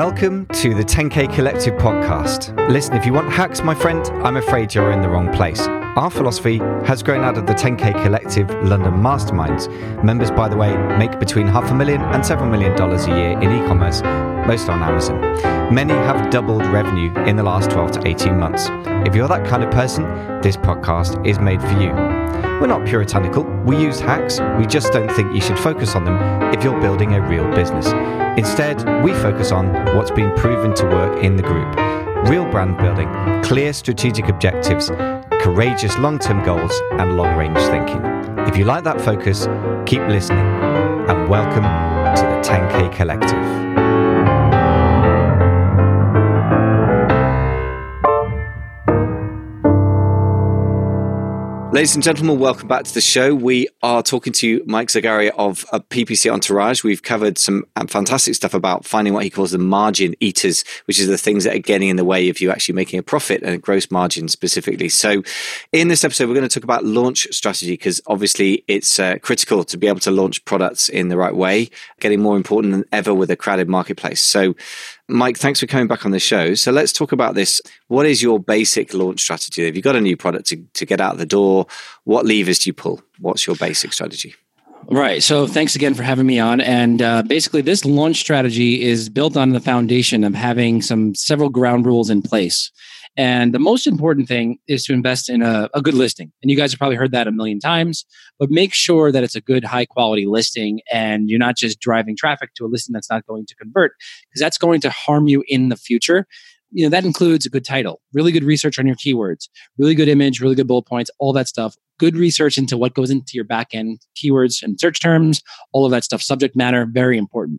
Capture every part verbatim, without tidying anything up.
Welcome to the ten K Collective podcast. Listen, if you want hacks, my friend, I'm afraid you're in the wrong place. Our philosophy has grown out of the ten K Collective London masterminds. Members, by the way, make between half a million and several million dollars a year in e-commerce, most on Amazon. Many have doubled revenue in the last twelve to eighteen months. If you're that kind of person, this podcast is made for you. We're not puritanical. We use hacks. We just don't think you should focus on them if you're building a real business. Instead, we focus on what's been proven to work in the group. Real brand building, clear strategic objectives, courageous long-term goals, and long-range thinking. If you like that focus, keep listening. And welcome to the ten K Collective. Ladies and gentlemen, welcome back to the show. We are talking to Mike Zagaria of uh, P P C Entourage. We've covered some um, fantastic stuff about finding what he calls the margin eaters, which is the things that are getting in the way of you actually making a profit and a gross margin specifically. So in this episode, we're going to talk about launch strategy because obviously it's uh, critical to be able to launch products in the right way, getting more important than ever with a crowded marketplace. So Mike, thanks for coming back on the show. So let's talk about this. What is your basic launch strategy? If you've got a new product to, to get out the door, what levers do you pull? What's your basic strategy? Right. So thanks again for having me on. And uh, basically, this launch strategy is built on the foundation of having some several ground rules in place. And the most important thing is to invest in a, a good listing. And you guys have probably heard that a million times, but make sure that it's a good, high quality listing and you're not just driving traffic to a listing that's not going to convert, because that's going to harm you in the future. You know, that includes a good title, really good research on your keywords, really good image, really good bullet points, all that stuff. Good research into what goes into your back end keywords and search terms, all of that stuff. Subject matter, very important.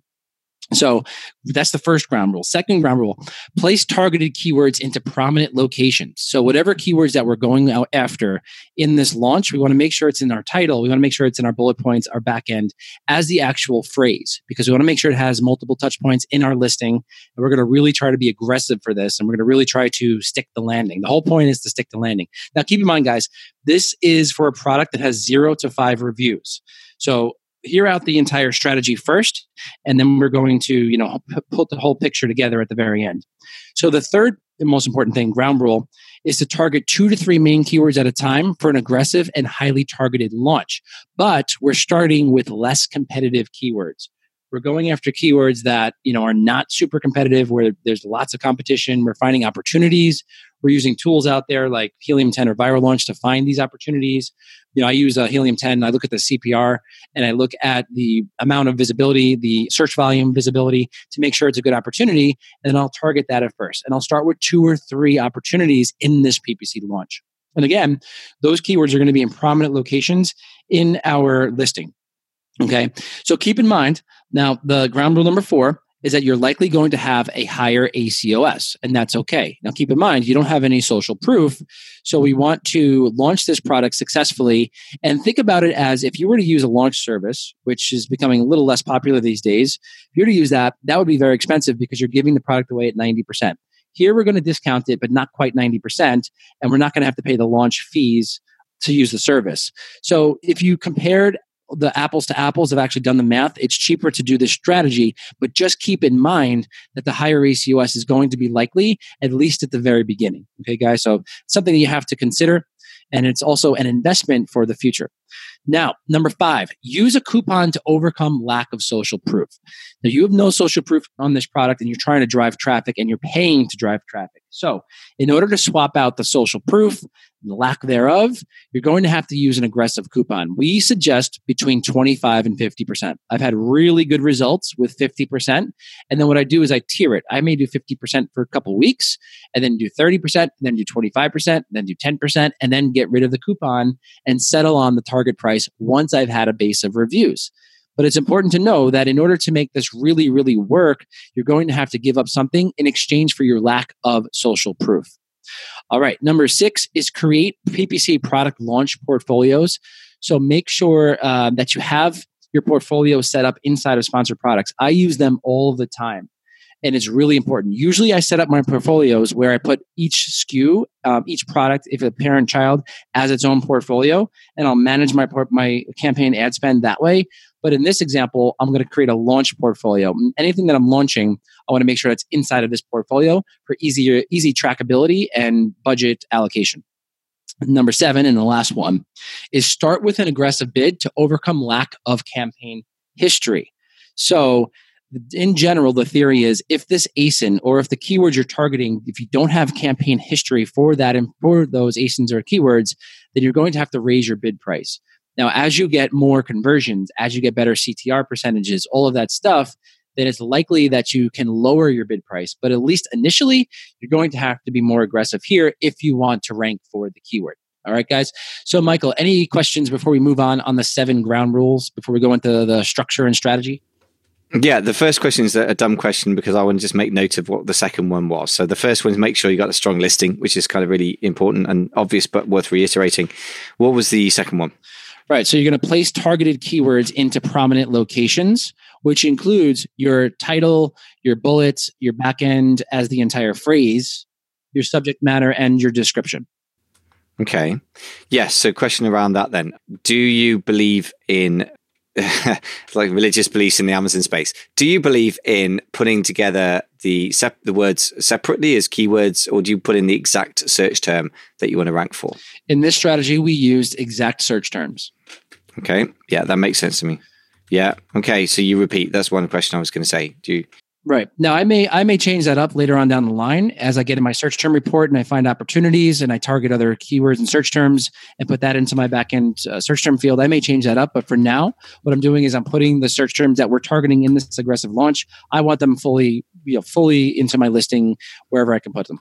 So that's the first ground rule. Second ground rule, place targeted keywords into prominent locations. So whatever keywords that we're going out after in this launch, we want to make sure it's in our title. We want to make sure it's in our bullet points, our back end as the actual phrase, because we want to make sure it has multiple touch points in our listing. And we're going to really try to be aggressive for this. And we're going to really try to stick the landing. The whole point is to stick the landing. Now, keep in mind, guys, this is for a product that has zero to five reviews. So hear out the entire strategy first, and then we're going to, you know, put the whole picture together at the very end. So the third and most important thing, ground rule, is to target two to three main keywords at a time for an aggressive and highly targeted launch. But we're starting with less competitive keywords. We're going after keywords that, you know, are not super competitive, where there's lots of competition. We're finding opportunities. We're using tools out there like Helium ten or Viral Launch to find these opportunities. You know, I use uh, Helium ten. I look at the C P R and I look at the amount of visibility, the search volume visibility to make sure it's a good opportunity. And then I'll target that at first. And I'll start with two or three opportunities in this P P C launch. And again, those keywords are going to be in prominent locations in our listing. Okay. So keep in mind, now the ground rule number four is that you're likely going to have a higher A C O S, and that's okay. Now keep in mind, you don't have any social proof. So we want to launch this product successfully and think about it as if you were to use a launch service, which is becoming a little less popular these days. If you were to use that, that would be very expensive because you're giving the product away at ninety percent. Here we're going to discount it, but not quite ninety percent, and we're not going to have to pay the launch fees to use the service. So if you compared the apples to apples, have actually done the math, it's cheaper to do this strategy, but just keep in mind that the higher A C O S is going to be likely, at least at the very beginning. Okay, guys? So something that you have to consider, and it's also an investment for the future. Now, number five, use a coupon to overcome lack of social proof. Now, you have no social proof on this product and you're trying to drive traffic and you're paying to drive traffic. So in order to swap out the social proof, the lack thereof, you're going to have to use an aggressive coupon. We suggest between twenty-five and fifty percent. I've had really good results with fifty percent. And then what I do is I tier it. I may do fifty percent for a couple of weeks and then do thirty percent, and then do twenty-five percent, and then do ten percent, and then get rid of the coupon and settle on the target price once I've had a base of reviews. But it's important to know that in order to make this really, really work, you're going to have to give up something in exchange for your lack of social proof. All right. Number six is create P P C product launch portfolios. So make sure uh, that you have your portfolio set up inside of sponsored products. I use them all the time. And it's really important. Usually I set up my portfolios where I put each S K U, um, each product, if a parent child, as its own portfolio, and I'll manage my my campaign ad spend that way. But in this example, I'm going to create a launch portfolio. Anything that I'm launching, I I want to make sure that's inside of this portfolio for easier, easy trackability and budget allocation. Number seven, and the last one, is start with an aggressive bid to overcome lack of campaign history. So in general, the theory is if this A S I N or if the keywords you're targeting, if you don't have campaign history for that and for those A S I Ns or keywords, then you're going to have to raise your bid price. Now, as you get more conversions, as you get better C T R percentages, all of that stuff, then it's likely that you can lower your bid price. But at least initially, you're going to have to be more aggressive here if you want to rank for the keyword. All right, guys. So, Michael, any questions before we move on on the seven ground rules, before we go into the structure and strategy? Yeah, the first question is a dumb question because I want to just make note of what the second one was. So the first one is make sure you got a strong listing, which is kind of really important and obvious, but worth reiterating. What was the second one? Right. So you're going to place targeted keywords into prominent locations, which includes your title, your bullets, your backend as the entire phrase, your subject matter, and your description. Okay. Yes. So question around that then. Do you believe in like religious beliefs in the Amazon space? Do you believe in putting together the sep- the words separately as keywords, or do you put in the exact search term that you want to rank for? In this strategy, we used exact search terms. Okay. Yeah, that makes sense to me. Yeah. Okay. So you repeat. That's one question I was going to say. Do you? Right. Now, I may I may change that up later on down the line as I get in my search term report and I find opportunities and I target other keywords and search terms and put that into my backend uh, search term field. I may change that up, but for now, what I'm doing is I'm putting the search terms that we're targeting in this aggressive launch. I want them fully, you know, fully into my listing wherever I can put them.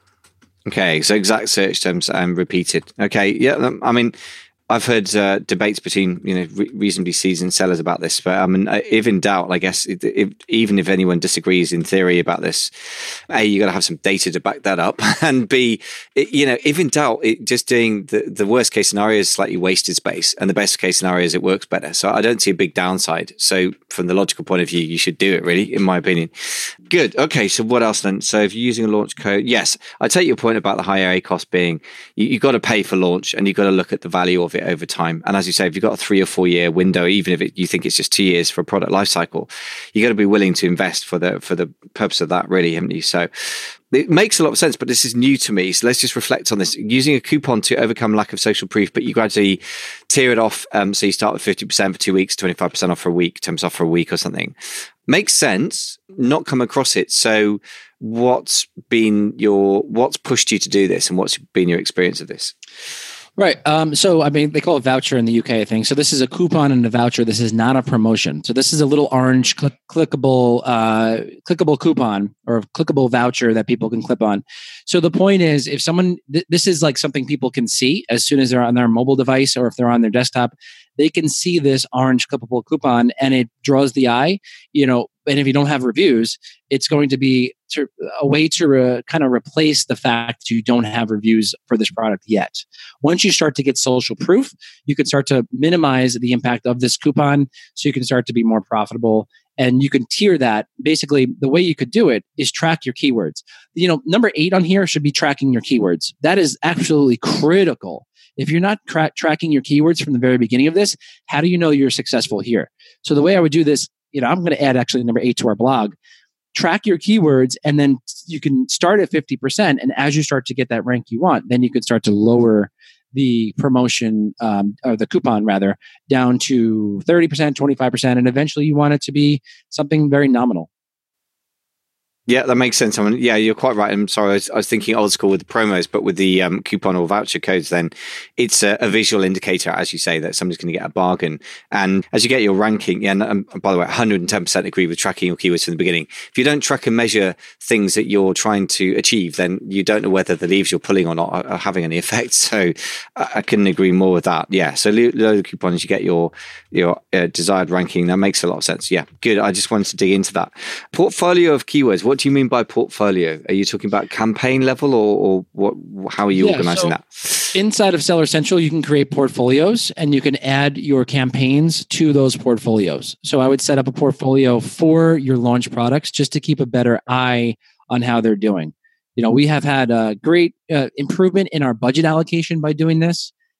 Okay, so exact search terms and repeated. Okay, yeah, I mean, I've heard uh, debates between you know re- reasonably seasoned sellers about this, but I mean, if in doubt, I guess it, if, even if anyone disagrees in theory about this, A, you got to have some data to back that up, and B, it, you know, if in doubt, it, just doing the, the worst case scenario is slightly wasted space, and the best case scenario is it works better. So I don't see a big downside. So from the logical point of view, you should do it, really, in my opinion. Good. Okay. So what else then? So if you're using a launch code, yes, I take your point about the higher A cost being you, you've got to pay for launch, and you've got to look at the value of it over time. And as you say, if you've got a three or four year window, even if it, you think it's just two years for a product life cycle, you got to be willing to invest for the for the purpose of that, really, haven't you? So it makes a lot of sense, but this is new to me. So let's just reflect on this. Using a coupon to overcome lack of social proof, but you gradually tier it off. Um, so you start with fifty percent for two weeks, twenty-five percent off for a week, ten percent off for a week or something. Makes sense, not come across it. So what's been your, what's pushed you to do this, and what's been your experience of this? Right. Um, so, I mean, they call it voucher in the U K, I think. So this is a coupon and a voucher. This is not a promotion. So this is a little orange click, clickable, uh, clickable coupon or clickable voucher that people can clip on. So the point is, if someone, th- this is like something people can see as soon as they're on their mobile device or if they're on their desktop, they can see this orange clippable coupon and it draws the eye, you know, and if you don't have reviews, it's going to be to, a way to re, kind of replace the fact that you don't have reviews for this product yet. Once you start to get social proof, you can start to minimize the impact of this coupon so you can start to be more profitable. And you can tier that. Basically, the way you could do it is track your keywords. You know, number eight on here should be tracking your keywords. That is absolutely critical. If you're not tra- tracking your keywords from the very beginning of this, how do you know you're successful here? So the way I would do this, you know, I'm going to add actually number eight to our blog. Track your keywords, and then you can start at fifty percent. And as you start to get that rank you want, then you can start to lower the promotion um, or the coupon rather down to thirty percent, twenty-five percent. And eventually you want it to be something very nominal. Yeah, that makes sense. I mean, yeah, you're quite right. I'm sorry, I was, I was thinking old school with the promos, but with the um, coupon or voucher codes, then it's a, a visual indicator, as you say, that somebody's going to get a bargain. And as you get your ranking, yeah, and um, by the way, one hundred ten percent agree with tracking your keywords from the beginning. If you don't track and measure things that you're trying to achieve, then you don't know whether the leaves you're pulling or not are, are having any effect. So I, I couldn't agree more with that. Yeah, so load the coupons, you get your your uh, desired ranking. That makes a lot of sense. Yeah, good. I just wanted to dig into that. Portfolio of keywords. What do you mean by portfolio? Are you talking about campaign level, or, or what? How are you yeah, organizing so that? Inside of Seller Central, you can create portfolios and you can add your campaigns to those portfolios. So I would set up a portfolio for your launch products just to keep a better eye on how they're doing. You know, we have had a great uh, improvement in our budget allocation by doing this.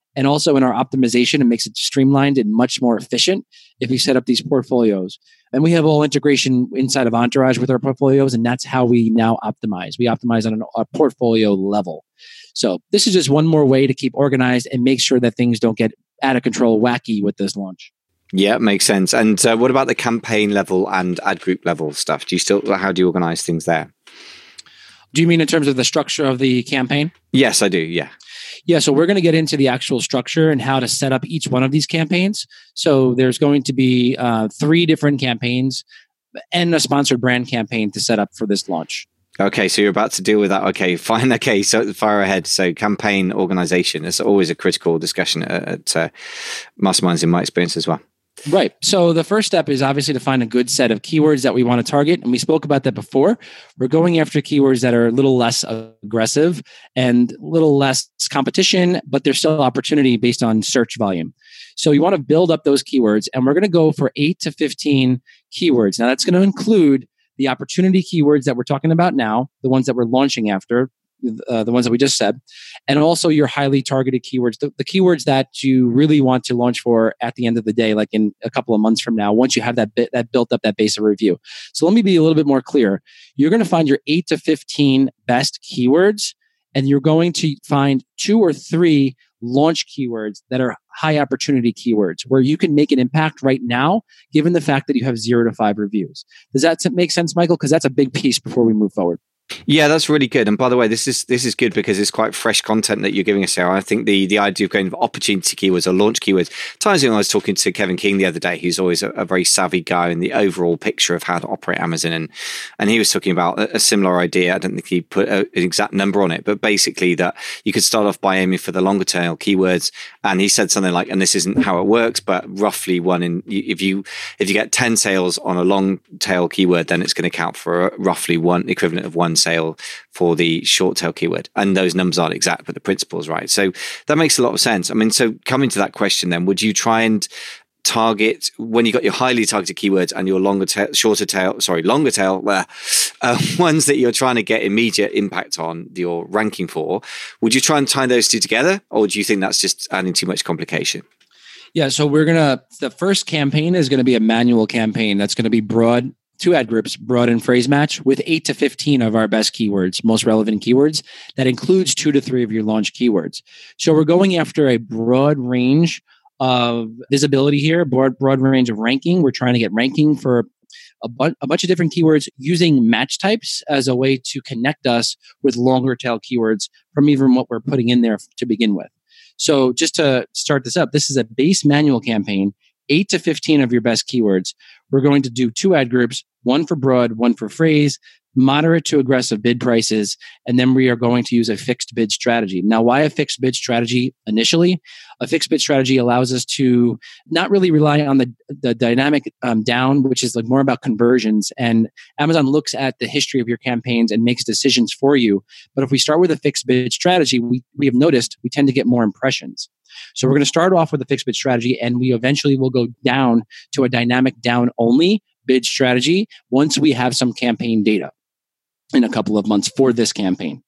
And also in our optimization, it makes it streamlined and much more efficient if we set up these portfolios. And we have all integration inside of Entourage with our portfolios, and that's how we now optimize. We optimize on a portfolio level. So this is just one more way to keep organized and make sure that things don't get out of control, wacky with this launch. Yeah, makes sense. And uh, what about the campaign level and ad group level stuff? Do you still, how do you organize things there? Do you mean in terms of the structure of the campaign? Yes, I do. Yeah. Yeah. So we're going to get into the actual structure and how to set up each one of these campaigns. So there's going to be uh, three different campaigns and a sponsored brand campaign to set up for this launch. Okay, so you're about to deal with that. Okay, fine. Okay, so fire ahead. So campaign organization is always a critical discussion at, at uh, Masterminds in my experience as well. Right. So the first step is obviously to find a good set of keywords that we want to target. And we spoke about that before. We're going after keywords that are a little less aggressive and a little less competition, but there's still opportunity based on search volume. So you want to build up those keywords, and we're going to go for eight to fifteen keywords. Now that's going to include the opportunity keywords that we're talking about now, the ones that we're launching after, uh, the ones that we just said, and also your highly targeted keywords, the, the keywords that you really want to launch for at the end of the day, like in a couple of months from now, once you have that bit, that built up that base of review. So let me be a little bit more clear. You're going to find your eight to fifteen best keywords, and you're going to find two or three launch keywords that are high opportunity keywords where you can make an impact right now, given the fact that you have zero to five reviews. Does that make sense, Michael? Because that's a big piece before we move forward. Yeah, that's really good. And by the way, this is this is good because it's quite fresh content that you're giving us here. I think the the idea of going for opportunity keywords or launch keywords ties in. I was talking to Kevin King the other day, who's always a, a very savvy guy in the overall picture of how to operate Amazon, and and he was talking about a, a similar idea. I don't think he put a, an exact number on it, but basically that you could start off by aiming for the longer tail keywords. And he said something like, and this isn't how it works, but roughly one in if you if you get ten sales on a long tail keyword, then it's going to count for a, roughly one equivalent of one sale for the short tail keyword. And those numbers aren't exact, but the principle's right. So that makes a lot of sense. I mean, so coming to that question then, would you try and target, when you got your highly targeted keywords and your longer tail, shorter tail, sorry, longer tail, uh, uh, ones that you're trying to get immediate impact on your ranking for, would you try and tie those two together? Or do you think that's just adding too much complication? Yeah, so we're going to, the first campaign is going to be a manual campaign that's going to be broad, two ad groups, broad and phrase match, with eight to fifteen of our best keywords, most relevant keywords. That includes two to three of your launch keywords. So we're going after a broad range of visibility here, broad, broad range of ranking. We're trying to get ranking for a, bu- a bunch of different keywords using match types as a way to connect us with longer tail keywords from even what we're putting in there to begin with. So just to start this up, this is a base manual campaign, eight to fifteen of your best keywords. We're going to do two ad groups, one for broad, one for phrase, moderate to aggressive bid prices, and then we are going to use a fixed bid strategy. Now, why a fixed bid strategy initially? A fixed bid strategy allows us to not really rely on the, the dynamic um, down, which is like more about conversions. And Amazon looks at the history of your campaigns and makes decisions for you. But if we start with a fixed bid strategy, we, we have noticed we tend to get more impressions. So we're going to start off with a fixed bid strategy, and we eventually will go down to a dynamic down only bid strategy once we have some campaign data in a couple of months for this campaign.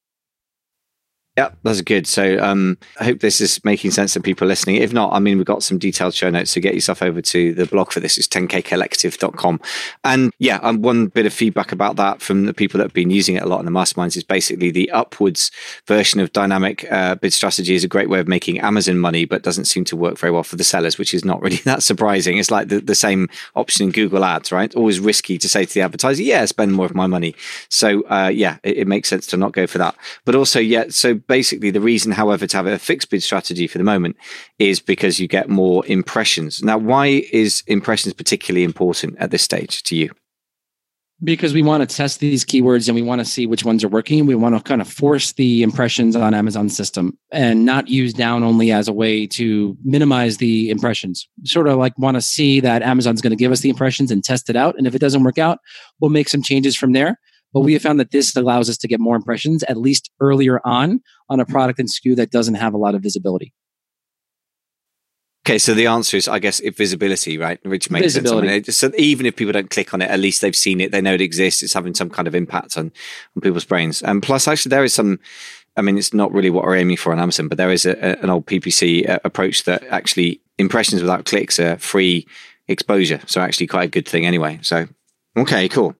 Yeah, that's good. So um, I hope this is making sense to people listening. If not, I mean, we've got some detailed show notes, so get yourself over to the blog for this. It's ten K collective dot com. And yeah, um, one bit of feedback about that from the people that have been using it a lot in the masterminds is basically the upwards version of dynamic uh, bid strategy is a great way of making Amazon money, but doesn't seem to work very well for the sellers, which is not really that surprising. It's like the, the same option in Google Ads, right? Always risky to say to the advertiser, yeah, spend more of my money. So uh, yeah, it, it makes sense to not go for that. But also, yeah, so basically the reason, however, to have a fixed bid strategy for the moment is because you get more impressions. Now, why is impressions particularly important at this stage to you? Because we want to test these keywords and we want to see which ones are working. We want to kind of force the impressions on Amazon's system and not use down only as a way to minimize the impressions. Sort of like want to see that Amazon's going to give us the impressions and test it out. And if it doesn't work out, we'll make some changes from there. But we have found that this allows us to get more impressions, at least earlier on, on a product and S K U that doesn't have a lot of visibility. Okay, so the answer is, I guess, if visibility, right? Which makes sense. I mean, so even if people don't click on it, at least they've seen it, they know it exists, it's having some kind of impact on, on people's brains. And plus, actually, there is some I mean, it's not really what we're aiming for on Amazon, but there is a, a, an old P P C uh, approach that actually impressions without clicks are free exposure. So actually quite a good thing anyway. So, okay, cool.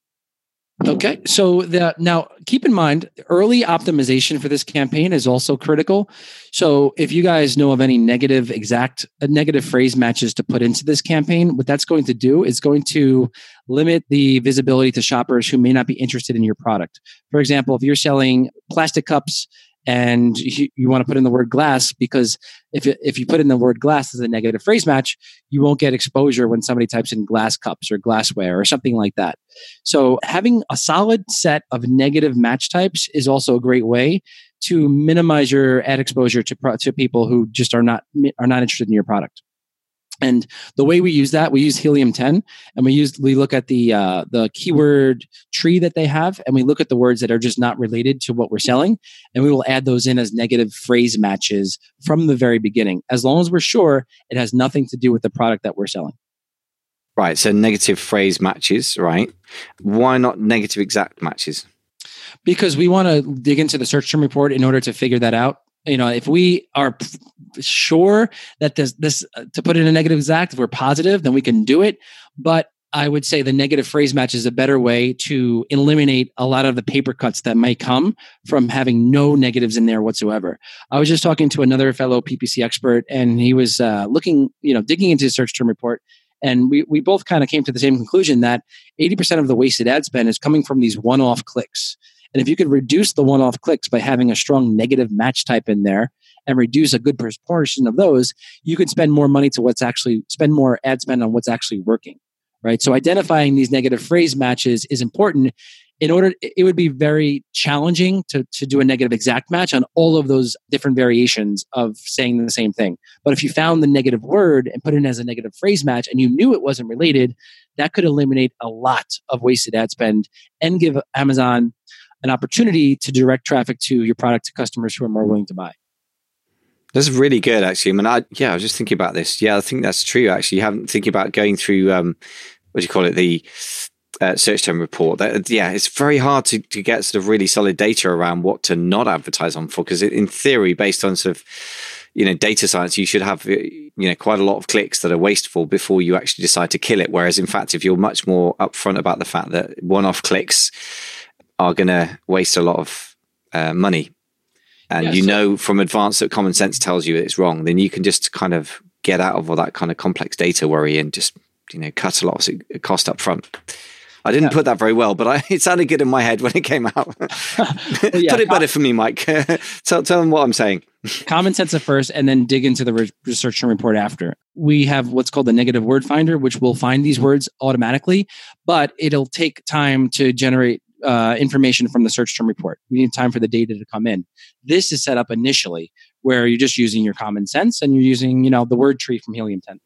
Okay, so the, now keep in mind, early optimization for this campaign is also critical. So if you guys know of any negative exact uh, negative phrase matches to put into this campaign, what that's going to do is going to limit the visibility to shoppers who may not be interested in your product. For example, if you're selling plastic cups and you, you want to put in the word glass, because if it, if you put in the word glass as a negative phrase match, you won't get exposure when somebody types in glass cups or glassware or something like that. So having a solid set of negative match types is also a great way to minimize your ad exposure to pro- to people who just are not are not interested in your product. And the way we use that, we use Helium ten, and we use we look at the uh, the keyword tree that they have, and we look at the words that are just not related to what we're selling, and we will add those in as negative phrase matches from the very beginning, as long as we're sure it has nothing to do with the product that we're selling. Right. So negative phrase matches, right? Why not negative exact matches? Because we want to dig into the search term report in order to figure that out. You know, if we are p- sure that this, this uh, to put in a negative exact, if we're positive, then we can do it. But I would say the negative phrase match is a better way to eliminate a lot of the paper cuts that might come from having no negatives in there whatsoever. I was just talking to another fellow P P C expert, and he was uh, looking, you know, digging into his search term report. And we, we both kind of came to the same conclusion that eighty percent of the wasted ad spend is coming from these one-off clicks. And if you could reduce the one-off clicks by having a strong negative match type in there and reduce a good portion of those, you could spend more money to what's actually, spend more ad spend on what's actually working, right? So identifying these negative phrase matches is important. In order, it would be very challenging to, to do a negative exact match on all of those different variations of saying the same thing. But if you found the negative word and put it in as a negative phrase match and you knew it wasn't related, that could eliminate a lot of wasted ad spend and give Amazon an opportunity to direct traffic to your product to customers who are more willing to buy. That's really good, actually. I mean, I, yeah, I was just thinking about this. Yeah, I think that's true, actually. You haven't thinking about going through, um, what do you call it, the uh, search term report. That, yeah, it's very hard to, to get sort of really solid data around what to not advertise on for, because in theory, based on sort of, you know, data science, you should have, you know, quite a lot of clicks that are wasteful before you actually decide to kill it. Whereas, in fact, if you're much more upfront about the fact that one-off clicks are going to waste a lot of uh, money, and yeah, you so, know from advance that common sense tells you it's wrong, then you can just kind of get out of all that kind of complex data worry and just, you know, cut a lot of cost up front. I didn't yeah. put that very well, but I, it sounded good in my head when it came out. well, yeah, put it better for me, Mike. tell, tell them what I'm saying. Common sense at first, and then dig into the research and report after. We have what's called the negative word finder, which will find these words automatically, but it'll take time to generate uh, information from the search term report. We need time for the data to come in. This is set up initially where you're just using your common sense and you're using, you know, the word tree from Helium ten.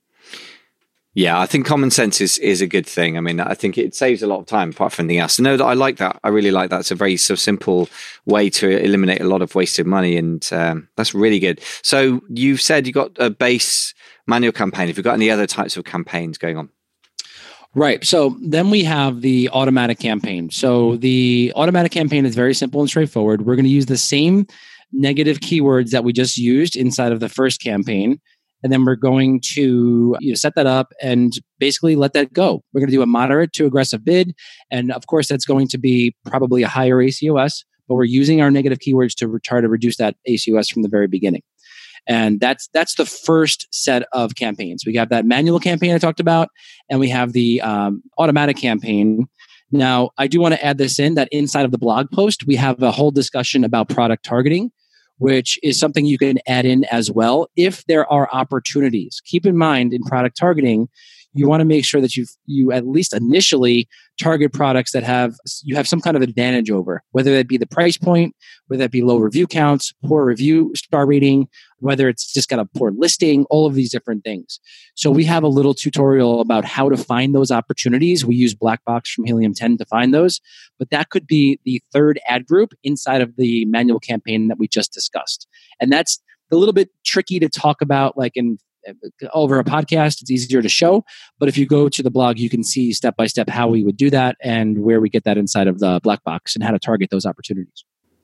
Yeah, I think common sense is, is a good thing. I mean, I think it saves a lot of time apart from anything else. No, I like that. I really like that. It's a very so simple way to eliminate a lot of wasted money, and um, that's really good. So you've said you got a base manual campaign. Have you got any other types of campaigns going on? Right. So then we have the automatic campaign. So the automatic campaign is very simple and straightforward. We're going to use the same negative keywords that we just used inside of the first campaign. And then we're going to, you know, set that up and basically let that go. We're going to do a moderate to aggressive bid. And of course, that's going to be probably a higher A C O S, but we're using our negative keywords to try to reduce that A C O S from the very beginning. And that's that's the first set of campaigns. We have that manual campaign I talked about, and we have the um, automatic campaign. Now, I do want to add this in, that inside of the blog post, we have a whole discussion about product targeting, which is something you can add in as well if there are opportunities. Keep in mind, in product targeting, you want to make sure that you you at least initially target products that have you have some kind of advantage over, whether that be the price point, whether that be low review counts, poor review star rating, whether it's just got a poor listing, all of these different things. So we have a little tutorial about how to find those opportunities. We use Blackbox from Helium ten to find those, but that could be the third ad group inside of the manual campaign that we just discussed. And that's a little bit tricky to talk about, like in over a podcast. It's easier to show, but if you go to the blog, you can see step by step how we would do that and where we get that inside of the black box and how to target those opportunities.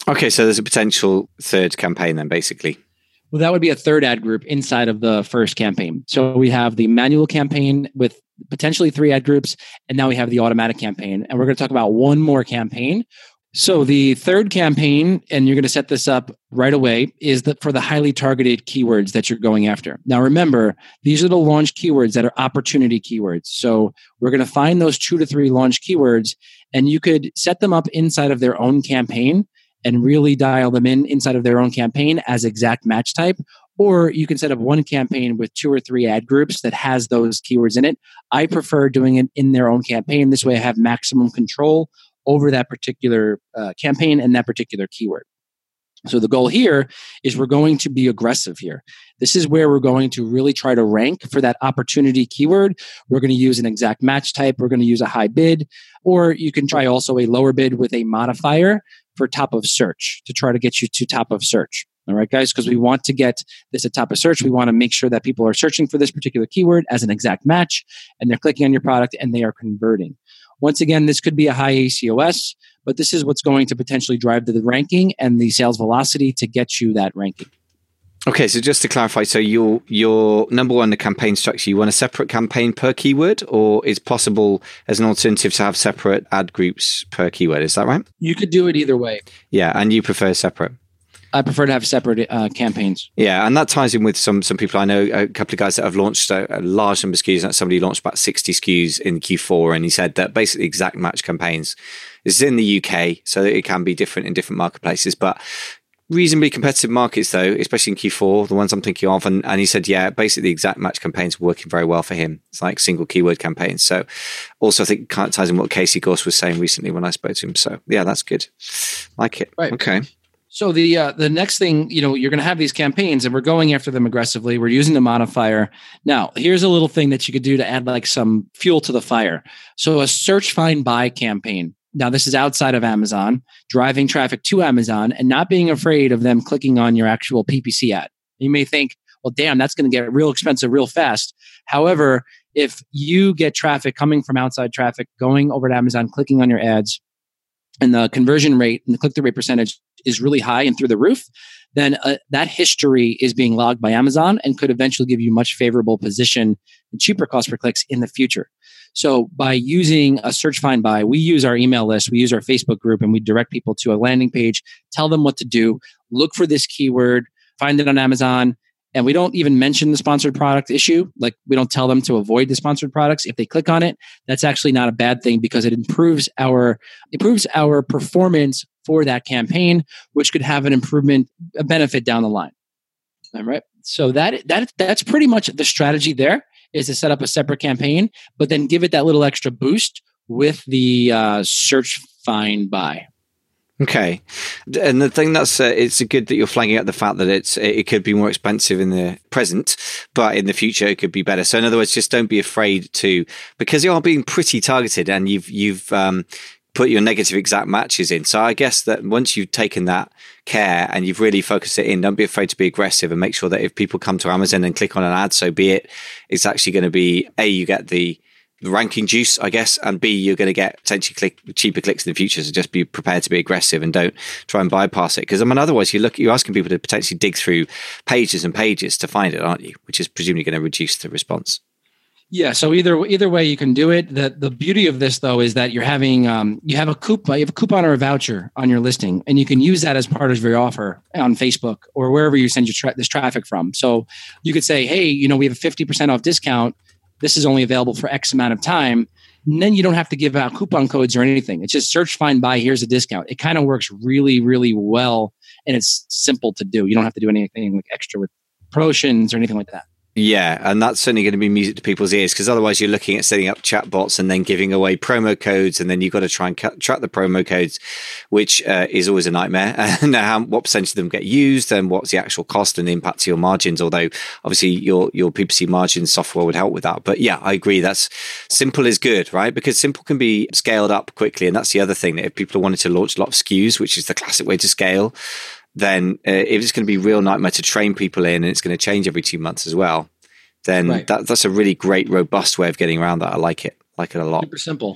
Okay, so there's a potential third campaign then, basically. Well, that would be a third ad group inside of the first campaign. So we have the manual campaign with potentially three ad groups, and now we have the automatic campaign. And we're going to talk about one more campaign. So the third campaign, and you're going to set this up right away, is that for the highly targeted keywords that you're going after. Now, remember, these are the launch keywords that are opportunity keywords. So we're going to find those two to three launch keywords, and you could set them up inside of their own campaign and really dial them in inside of their own campaign as exact match type. Or you can set up one campaign with two or three ad groups that has those keywords in it. I prefer doing it in their own campaign. This way I have maximum control over that particular uh, campaign and that particular keyword. So the goal here is we're going to be aggressive here. This is where we're going to really try to rank for that opportunity keyword. We're going to use an exact match type. We're going to use a high bid, or you can try also a lower bid with a modifier for top of search to try to get you to top of search. All right, guys, because we want to get this at top of search. We want to make sure that people are searching for this particular keyword as an exact match, and they're clicking on your product and they are converting. Once again, this could be a high A C O S, but this is what's going to potentially drive the ranking and the sales velocity to get you that ranking. Okay, so just to clarify, so your your number one, the campaign structure, you want a separate campaign per keyword, or is possible as an alternative to have separate ad groups per keyword? Is that right? You could do it either way. Yeah, and you prefer separate. I prefer to have separate uh, campaigns. Yeah, and that ties in with some some people I know, a couple of guys that have launched a, a large number of S K Us. Somebody launched about sixty S K Us in Q four, and he said that basically exact match campaigns is in the U K, so that it can be different in different marketplaces, but reasonably competitive markets though, especially in Q four, the ones I'm thinking of. And, and he said, yeah, basically the exact match campaigns were working very well for him. It's like single keyword campaigns. So also I think it kind of ties in what Casey Gorse was saying recently when I spoke to him. So yeah, that's good. Like it. Right. Okay. So the uh, the next thing, you know, you're going to have these campaigns and we're going after them aggressively. We're using the modifier. Now, here's a little thing that you could do to add like some fuel to the fire. So a search, find, buy campaign. Now, this is outside of Amazon, driving traffic to Amazon and not being afraid of them clicking on your actual P P C ad. You may think, well, damn, that's going to get real expensive real fast. However, if you get traffic coming from outside traffic, going over to Amazon, clicking on your ads, and the conversion rate and the click-through rate percentage is really high and through the roof, then uh, that history is being logged by Amazon and could eventually give you much favorable position and cheaper cost per clicks in the future. So by using a search, find, buy, we use our email list, we use our Facebook group, and we direct people to a landing page, tell them what to do, look for this keyword, find it on Amazon. And we don't even mention the sponsored product issue. Like we don't tell them to avoid the sponsored products. If they click on it, that's actually not a bad thing because it improves our improves our performance for that campaign, which could have an improvement, a benefit down the line. All right. So that that that's pretty much the strategy there, is to set up a separate campaign, but then give it that little extra boost with the uh, search, find, buy. Okay, and the thing that's uh, it's good that you're flagging out the fact that it's it could be more expensive in the present, but in the future it could be better. So in other words, just don't be afraid to, because you are being pretty targeted, and you've you've um, put your negative exact matches in. So I guess that once you've taken that care and you've really focused it in, don't be afraid to be aggressive and make sure that if people come to Amazon and click on an ad, so be it, it's actually going to be A, you get the the ranking juice, I guess, and B, you're going to get potentially click, cheaper clicks in the future. So just be prepared to be aggressive and don't try and bypass it. Because I mean, otherwise, you look, you're asking people to potentially dig through pages and pages to find it, aren't you? Which is presumably going to reduce the response. Yeah. So either either way, you can do it. The the beauty of this though is that you're having um you have a coupon, you have a coupon or a voucher on your listing, and you can use that as part of your offer on Facebook or wherever you send your tra- this traffic from. So you could say, hey, you know, we have a fifty percent off discount. This is only available for X amount of time. And then you don't have to give out coupon codes or anything. It's just search, find, buy. Here's a discount. It kind of works really, really well. And it's simple to do. You don't have to do anything like extra with promotions or anything like that. Yeah, and that's certainly going to be music to people's ears, because otherwise you're looking at setting up chatbots and then giving away promo codes, and then you've got to try and cut, track the promo codes, which uh, is always a nightmare. And how, what percentage of them get used, and what's the actual cost and the impact to your margins, although obviously your, your P P C margin software would help with that. But yeah, I agree. That's simple is good, right? Because simple can be scaled up quickly. And that's the other thing, that if people wanted to launch a lot of S K Us, which is the classic way to scale, then uh, if it's going to be a real nightmare to train people in, and it's going to change every two months as well, then right. that, that's a really great, robust way of getting around that. I like it. I like it a lot. Super simple.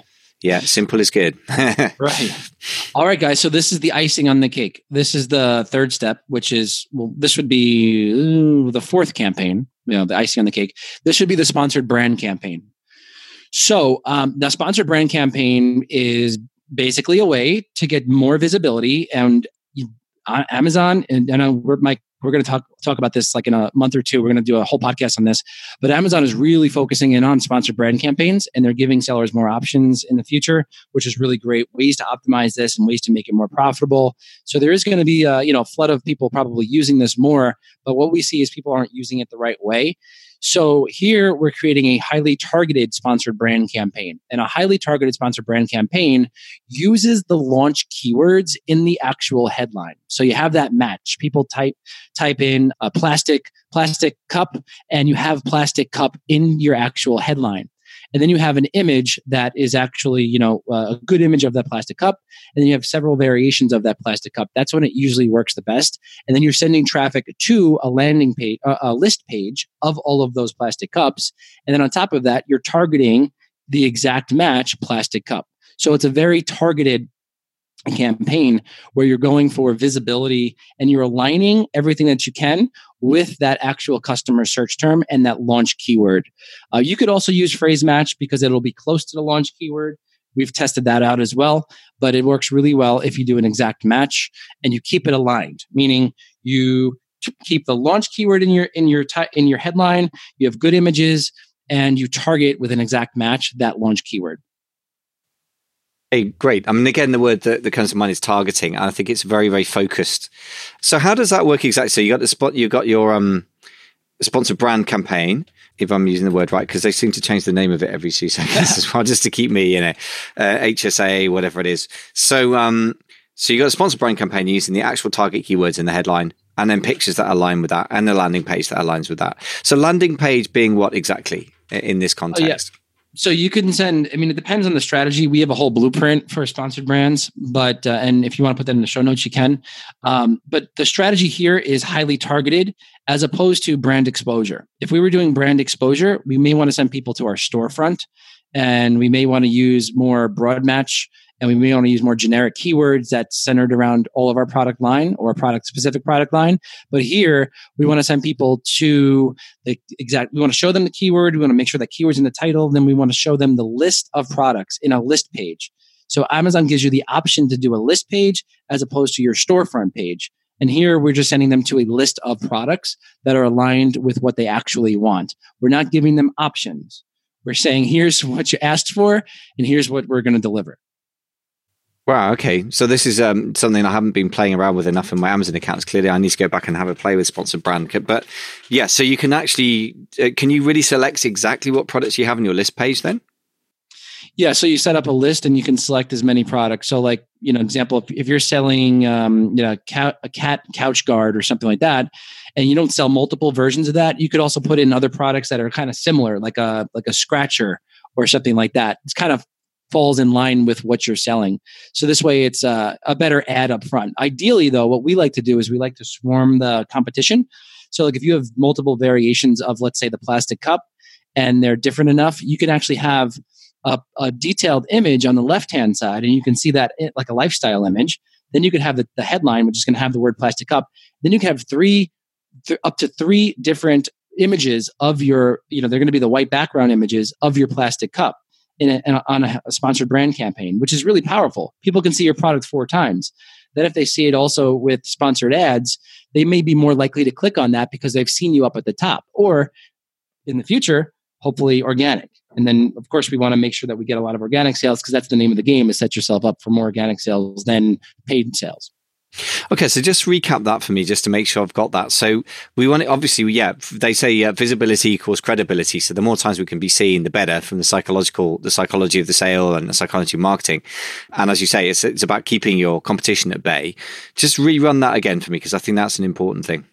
Yeah, simple is good. Right. All right, guys. So this is the icing on the cake. This is the third step, which is, well, this would be ooh, the fourth campaign, you know, the icing on the cake. This should be the sponsored brand campaign. So um, the sponsored brand campaign is basically a way to get more visibility. And you, on Amazon, and I know we're, Mike, we're going to talk talk about this like in a month or two. We're going to do a whole podcast on this. But Amazon is really focusing in on sponsored brand campaigns, and they're giving sellers more options in the future, which is really great. Ways to optimize this and ways to make it more profitable. So there is going to be a you know flood of people probably using this more. But what we see is people aren't using it the right way. So here we're creating a highly targeted sponsored brand campaign. And a highly targeted sponsored brand campaign uses the launch keywords in the actual headline. So you have that match. People type type in a plastic plastic cup, and you have plastic cup in your actual headline. And then you have an image that is actually, you know, a good image of that plastic cup. And then you have several variations of that plastic cup. That's when it usually works the best. And then you're sending traffic to a landing page, a list page of all of those plastic cups. And then on top of that, you're targeting the exact match plastic cup. So it's a very targeted campaign where you're going for visibility and you're aligning everything that you can with that actual customer search term and that launch keyword. Uh, you could also use phrase match because it'll be close to the launch keyword. We've tested that out as well, but it works really well if you do an exact match and you keep it aligned, meaning you keep the launch keyword in your in your t- in your headline, you have good images, and you target with an exact match that launch keyword. Hey, great. I mean, again, the word that, that comes to mind is targeting. And I think it's very, very focused. So how does that work exactly? So you got the spot, you got your um, sponsored brand campaign, if I'm using the word right, because they seem to change the name of it every two seconds as well, just to keep me, you know, uh, H S A, whatever it is. So, um, so you got a sponsored brand campaign using the actual target keywords in the headline, and then pictures that align with that, and the landing page that aligns with that. So landing page being what exactly in this context? Oh, yes. So you can send, I mean, it depends on the strategy. We have a whole blueprint for sponsored brands, but, uh, and if you want to put that in the show notes, you can. Um, but the strategy here is highly targeted as opposed to brand exposure. If we were doing brand exposure, we may want to send people to our storefront, and we may want to use more broad match, and we may want to use more generic keywords that's centered around all of our product line or product specific product line. But here we want to send people to the exact, we want to show them the keyword. We want to make sure that keyword's in the title. Then we want to show them the list of products in a list page. So Amazon gives you the option to do a list page as opposed to your storefront page. And here we're just sending them to a list of products that are aligned with what they actually want. We're not giving them options. We're saying, here's what you asked for, and here's what we're going to deliver. Wow. Okay. So this is um, something I haven't been playing around with enough in my Amazon accounts. Clearly, I need to go back and have a play with sponsored brand. But yeah, so you can actually, uh, can you really select exactly what products you have on your list page then? Yeah. So you set up a list and you can select as many products. So like, you know, example, if, if you're selling, um, you know, cat, a cat couch guard or something like that, and you don't sell multiple versions of that, you could also put in other products that are kind of similar, like a, like a scratcher or something like that. It's kind of falls in line with what you're selling. So this way it's a, a better ad up front. Ideally though, what we like to do is we like to swarm the competition. So like if you have multiple variations of, let's say, the plastic cup, and they're different enough, you can actually have a, a detailed image on the left-hand side, and you can see that it, like a lifestyle image. Then you could have the, the headline, which is going to have the word plastic cup. Then you can have three, th- up to three different images of your, you know, they're going to be the white background images of your plastic cup. In a, in a, on a, a sponsored brand campaign, which is really powerful. People can see your product four times. Then if they see it also with sponsored ads, they may be more likely to click on that because they've seen you up at the top. Or in the future, hopefully organic. And then, of course, we want to make sure that we get a lot of organic sales because that's the name of the game, is set yourself up for more organic sales than paid sales. Okay, so just recap that for me, just to make sure I've got that. So we want it, obviously, yeah, they say uh, visibility equals credibility. So the more times we can be seen, the better, from the psychological, the psychology of the sale and the psychology of marketing. And as you say, it's it's about keeping your competition at bay. Just rerun that again for me, because I think that's an important thing.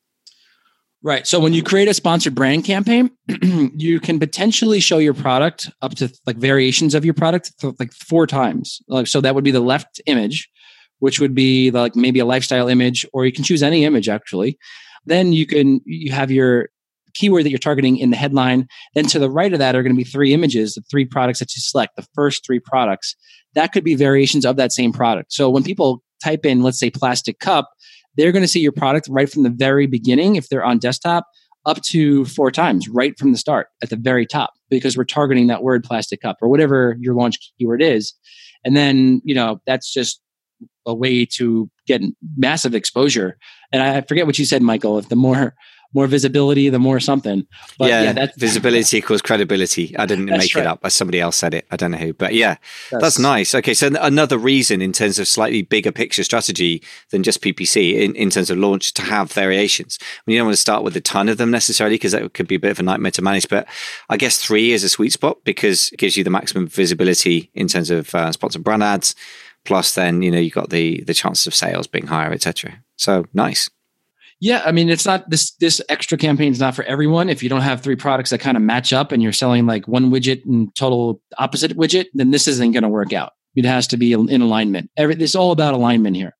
Right. So when you create a sponsored brand campaign, you can potentially show your product up to like variations of your product like four times. Like, so that would be the left image, which would be like maybe a lifestyle image, or you can choose any image actually. Then you can, you have your keyword that you're targeting in the headline. Then to the right of that are going to be three images, the three products that you select, the first three products. That could be variations of that same product. So when people type in, let's say, plastic cup, they're going to see your product right from the very beginning, if they're on desktop, up to four times right from the start at the very top, because we're targeting that word plastic cup or whatever your launch keyword is. And then, you know, that's just a way to get massive exposure. And I forget what you said, Michael, if the more more visibility, the more something. But yeah, yeah that's, visibility equals credibility. I didn't make right. it up. Somebody else said it. I don't know who. But yeah, that's, that's nice. Okay, so another reason in terms of slightly bigger picture strategy than just P P C in, in terms of launch to have variations. I mean, you don't want to start with a ton of them necessarily because that could be a bit of a nightmare to manage. But I guess three is a sweet spot because it gives you the maximum visibility in terms of uh, sponsored brand ads. Plus, then, you know, you've got the the chances of sales being higher, et cetera. So nice. Yeah, I mean, it's not this this extra campaign is not for everyone. If you don't have three products that kind of match up and you're selling like one widget and total opposite widget, then this isn't going to work out. It has to be in alignment. Every, it's all about alignment here.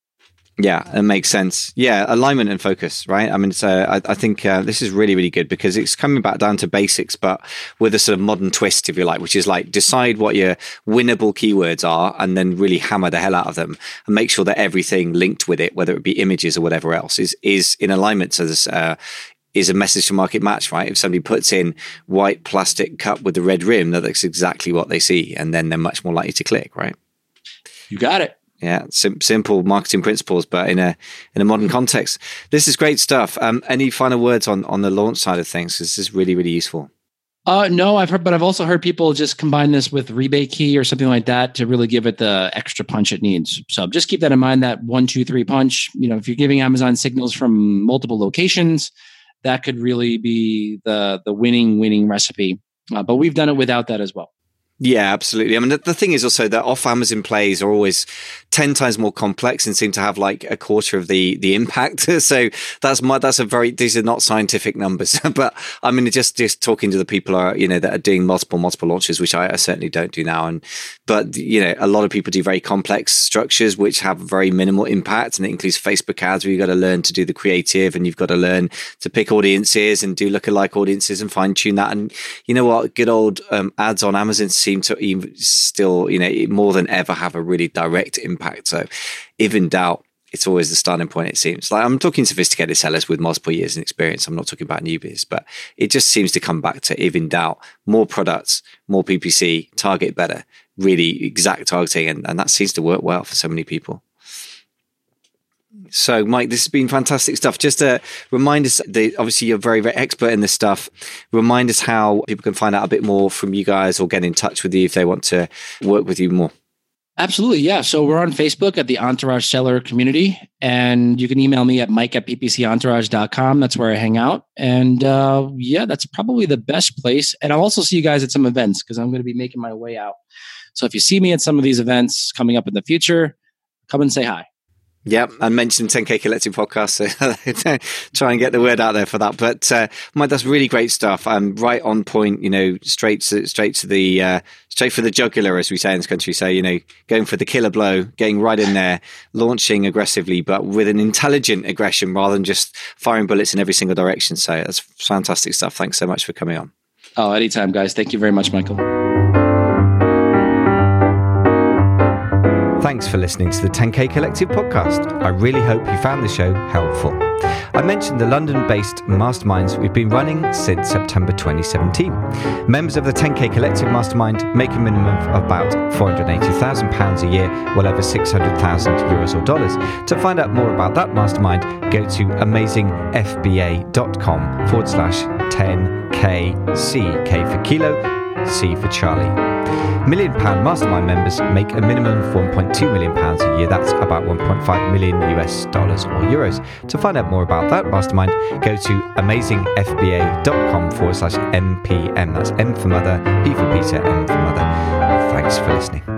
Yeah, it makes sense. Yeah, alignment and focus, right? I mean, so I, I think uh, this is really, really good because it's coming back down to basics, but with a sort of modern twist, if you like, which is like decide what your winnable keywords are and then really hammer the hell out of them and make sure that everything linked with it, whether it be images or whatever else, is is in alignment to this. Uh, is a message to market match, right? If somebody puts in white plastic cup with the red rim, that's exactly what they see, and then they're much more likely to click, right? You got it. Yeah, sim- simple marketing principles, but in a in a modern context. This is great stuff. Um, any final words on, on the launch side of things? This is really, really useful. Uh, no, I've heard, but I've also heard people just combine this with rebate key or something like that to really give it the extra punch it needs. So just keep that in mind, that one, two, three punch. You know, if you're giving Amazon signals from multiple locations, that could really be the the winning, winning recipe. Uh, but we've done it without that as well. Yeah, absolutely. I mean, the, the thing is also that off Amazon plays are always ten times more complex and seem to have like a quarter of the the impact. So that's my that's a very these are not scientific numbers, but I mean, just just talking to the people are you know that are doing multiple multiple launches, which I, I certainly don't do now. And but you know, a lot of people do very complex structures which have very minimal impact, and it includes Facebook ads where you've got to learn to do the creative and you've got to learn to pick audiences and do lookalike audiences and fine tune that. And you know what, good old um, ads on Amazon seem to even still, you know, more than ever have a really direct impact. So if in doubt, it's always the starting point, it seems. Like I'm talking sophisticated sellers with multiple years in experience. I'm not talking about newbies, but it just seems to come back to if in doubt, more products, more P P C, target better, really exact targeting. And, and that seems to work well for so many people. So, Mike, this has been fantastic stuff. Just to remind us, that obviously you're very, very expert in this stuff. Remind us how people can find out a bit more from you guys or get in touch with you if they want to work with you more. Absolutely, yeah. So we're on Facebook at the Entourage Seller Community, and you can email me at mike at p p c entourage dot com. That's where I hang out. And uh, yeah, that's probably the best place. And I'll also see you guys at some events because I'm going to be making my way out. So if you see me at some of these events coming up in the future, come and say hi. Yeah, and mention ten K Collective podcast. So try and get the word out there for that. But uh, Mike, that's really great stuff. Um, right on point. You know, straight to straight to the uh, straight for the jugular, as we say in this country. So you know, going for the killer blow, getting right in there, launching aggressively, but with an intelligent aggression rather than just firing bullets in every single direction. So that's fantastic stuff. Thanks so much for coming on. Oh, anytime, guys. Thank you very much, Michael. Thanks for listening to the ten K Collective podcast. I really hope you found the show helpful. I mentioned the London-based masterminds we've been running since September twenty seventeen. Members of the ten K Collective Mastermind make a minimum of about four hundred eighty thousand pounds a year, well over six hundred thousand euros or dollars. To find out more about that mastermind, go to amazingfba.com forward slash 10KC, K for kilo, C for Charlie. Million pound mastermind members make a minimum of one point two million pounds a year. That's about one point five million U S dollars or euros. To find out more about that mastermind, go to amazingfba.com forward slash MPM. That's M for mother, P for Peter, M for mother. Thanks for listening.